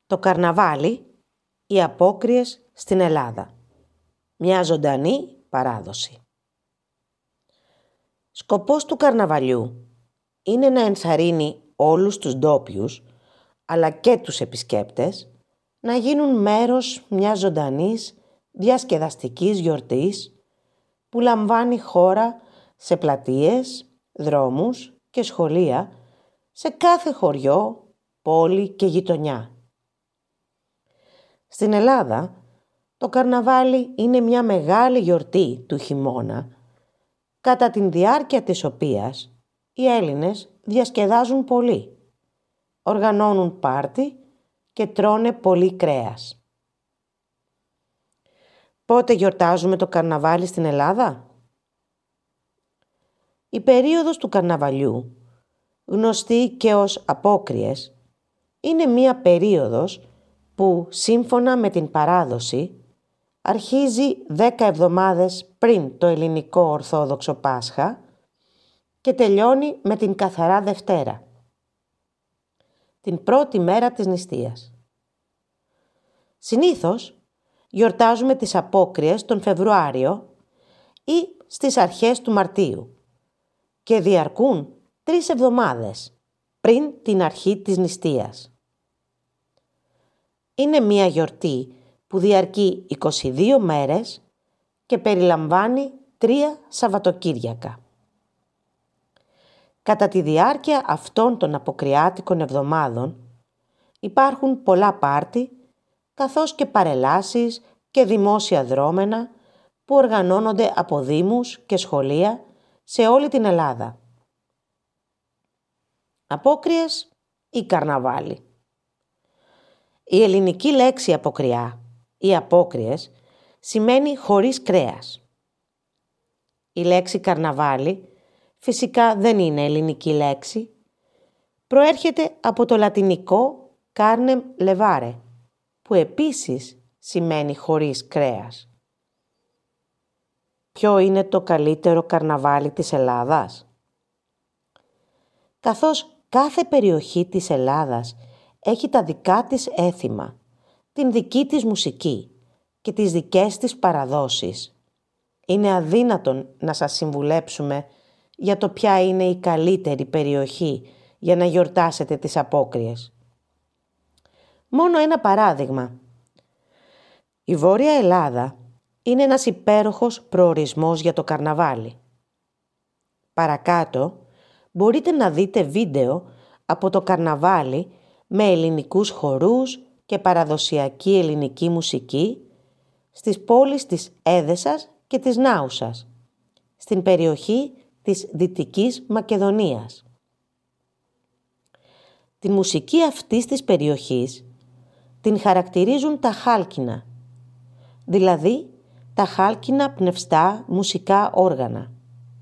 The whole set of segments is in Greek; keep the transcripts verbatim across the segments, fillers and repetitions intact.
Το καρναβάλι, οι απόκριες στην Ελλάδα. Μια ζωντανή παράδοση. Σκοπός του καρναβαλιού είναι να ενθαρρύνει όλους τους ντόπιους, αλλά και τους επισκέπτες, να γίνουν μέρος μιας ζωντανής διασκεδαστικής γιορτής που λαμβάνει χώρα σε πλατείες, δρόμους και σχολεία σε κάθε χωριό, πόλη και γειτονιά. Στην Ελλάδα, το καρναβάλι είναι μια μεγάλη γιορτή του χειμώνα, κατά την διάρκεια της οποίας οι Έλληνες διασκεδάζουν πολύ, οργανώνουν πάρτι και τρώνε πολύ κρέας. Πότε γιορτάζουμε το καρναβάλι στην Ελλάδα? Η περίοδος του καρναβαλιού, γνωστή και ως απόκριες, είναι μία περίοδος που, σύμφωνα με την παράδοση, αρχίζει δέκα εβδομάδες πριν το ελληνικό Ορθόδοξο Πάσχα και τελειώνει με την Καθαρά Δευτέρα, την πρώτη μέρα της νηστείας. Συνήθως γιορτάζουμε τις απόκριες τον Φεβρουάριο ή στις αρχές του Μαρτίου και διαρκούν τρεις εβδομάδες πριν την αρχή της νηστείας. Είναι μια γιορτή που διαρκεί είκοσι δύο μέρες και περιλαμβάνει τρία Σαββατοκύριακα. Κατά τη διάρκεια αυτών των αποκριάτικων εβδομάδων υπάρχουν πολλά πάρτι, καθώς και παρελάσεις και δημόσια δρόμενα που οργανώνονται από δήμους και σχολεία σε όλη την Ελλάδα. Απόκριες ή καρναβάλι. Η ελληνική λέξη αποκριά ή απόκριες σημαίνει χωρίς κρέας. Η λέξη καρναβάλι φυσικά δεν είναι ελληνική λέξη. Προέρχεται από το λατινικό carnem levare, που επίσης σημαίνει χωρίς κρέας. Ποιο είναι το καλύτερο καρναβάλι της Ελλάδας? Καθώς κάθε περιοχή της Ελλάδας έχει τα δικά της έθιμα, την δική της μουσική και τις δικές της παραδόσεις, είναι αδύνατον να σας συμβουλέψουμε για το ποια είναι η καλύτερη περιοχή για να γιορτάσετε τις απόκριες. Μόνο ένα παράδειγμα. Η Βόρεια Ελλάδα είναι ένας υπέροχος προορισμός για το καρναβάλι. Παρακάτω μπορείτε να δείτε βίντεο από το καρναβάλι με ελληνικούς χορούς και παραδοσιακή ελληνική μουσική στις πόλεις της Έδεσας και της Νάουσας, στην περιοχή της Δυτικής Μακεδονίας. Τη μουσική αυτής της περιοχής την χαρακτηρίζουν τα χάλκινα, δηλαδή τα χάλκινα πνευστά μουσικά όργανα.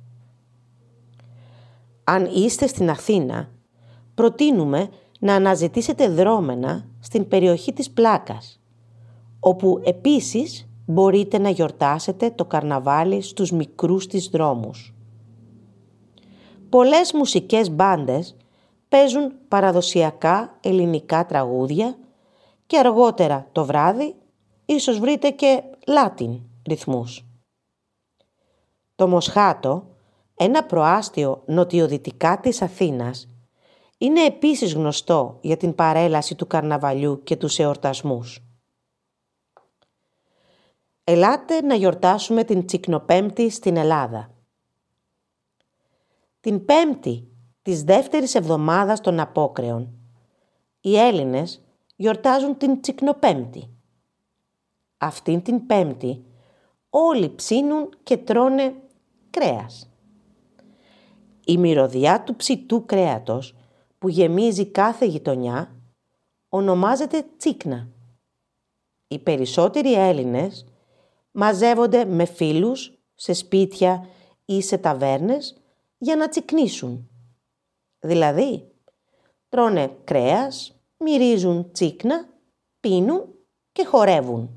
Αν είστε στην Αθήνα, προτείνουμε να αναζητήσετε δρόμενα στην περιοχή της Πλάκας, όπου επίσης μπορείτε να γιορτάσετε το καρναβάλι στους μικρούς της δρόμους. Πολλές μουσικές μπάντες παίζουν παραδοσιακά ελληνικά τραγούδια και αργότερα το βράδυ ίσως βρείτε και Latin ρυθμούς. Το Μοσχάτο, ένα προάστιο νοτιοδυτικά της Αθήνας, είναι επίσης γνωστό για την παρέλαση του καρναβαλιού και τους εορτασμούς. Ελάτε να γιορτάσουμε την Τσικνοπέμπτη στην Ελλάδα. Την Πέμπτη της δεύτερης εβδομάδας των Απόκρεων, οι Έλληνες γιορτάζουν την Τσικνοπέμπτη. Αυτήν την Πέμπτη όλοι ψήνουν και τρώνε κρέας. Η μυρωδιά του ψητού κρέατος που γεμίζει κάθε γειτονιά ονομάζεται τσίκνα. Οι περισσότεροι Έλληνες μαζεύονται με φίλους σε σπίτια ή σε ταβέρνες για να τσικνίσουν. Δηλαδή, τρώνε κρέας, μυρίζουν τσίκνα, πίνουν και χορεύουν.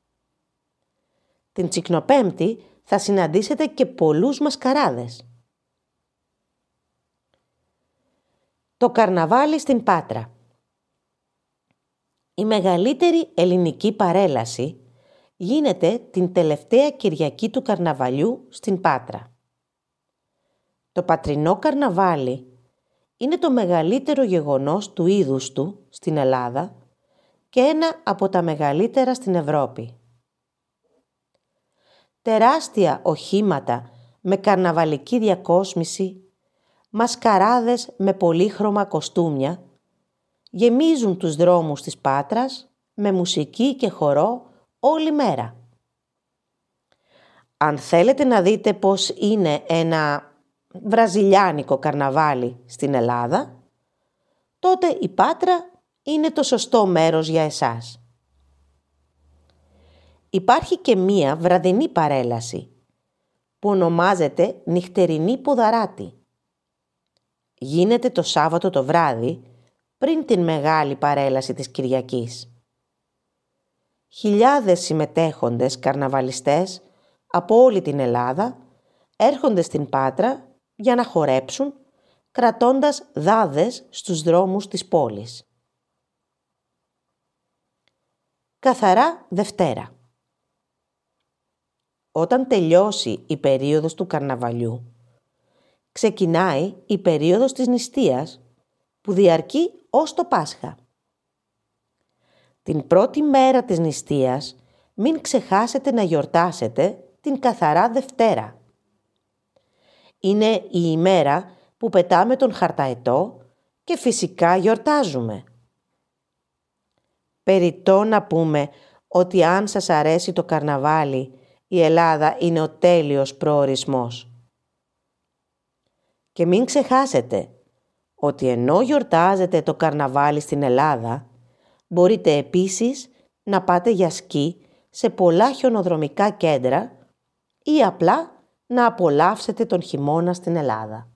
Την Τσικνοπέμπτη θα συναντήσετε και πολλούς μασκαράδες. Το καρναβάλι στην Πάτρα. Η μεγαλύτερη ελληνική παρέλαση γίνεται την τελευταία Κυριακή του Καρναβαλιού στην Πάτρα. Το πατρινό καρναβάλι είναι το μεγαλύτερο γεγονός του είδους του στην Ελλάδα και ένα από τα μεγαλύτερα στην Ευρώπη. Τεράστια οχήματα με καρναβαλική διακόσμηση, μασκαράδες με πολύχρωμα κοστούμια γεμίζουν τους δρόμους της Πάτρας με μουσική και χορό όλη μέρα. Αν θέλετε να δείτε πώς είναι ένα βραζιλιάνικο καρναβάλι στην Ελλάδα, τότε η Πάτρα είναι το σωστό μέρος για εσάς. Υπάρχει και μία βραδινή παρέλαση που ονομάζεται νυχτερινή ποδαράτη. Γίνεται το Σάββατο το βράδυ πριν την μεγάλη παρέλαση της Κυριακής. Χιλιάδες συμμετέχοντες καρναβαλιστές από όλη την Ελλάδα έρχονται στην Πάτρα για να χορέψουν, κρατώντας δάδες στους δρόμους της πόλης. Καθαρά Δευτέρα. Όταν τελειώσει η περίοδος του καρναβαλιού, ξεκινάει η περίοδος της νηστείας που διαρκεί ως το Πάσχα. Την πρώτη μέρα της νηστείας μην ξεχάσετε να γιορτάσετε την Καθαρά Δευτέρα. Είναι η ημέρα που πετάμε τον χαρταετό και φυσικά γιορτάζουμε. Περιττό να πούμε ότι αν σας αρέσει το καρναβάλι, η Ελλάδα είναι ο τέλειος προορισμός. Και μην ξεχάσετε ότι ενώ γιορτάζετε το καρναβάλι στην Ελλάδα, μπορείτε επίσης να πάτε για σκι σε πολλά χιονοδρομικά κέντρα ή απλά να απολαύσετε τον χειμώνα στην Ελλάδα.